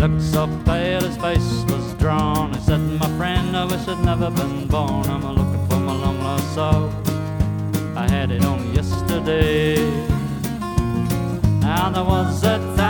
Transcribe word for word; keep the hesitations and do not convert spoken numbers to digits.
looked so pale, his face was drawn. He said, my friend, I wish I'd never been born. I'm looking for my long lost soul. I had it on yesterday. Now there was that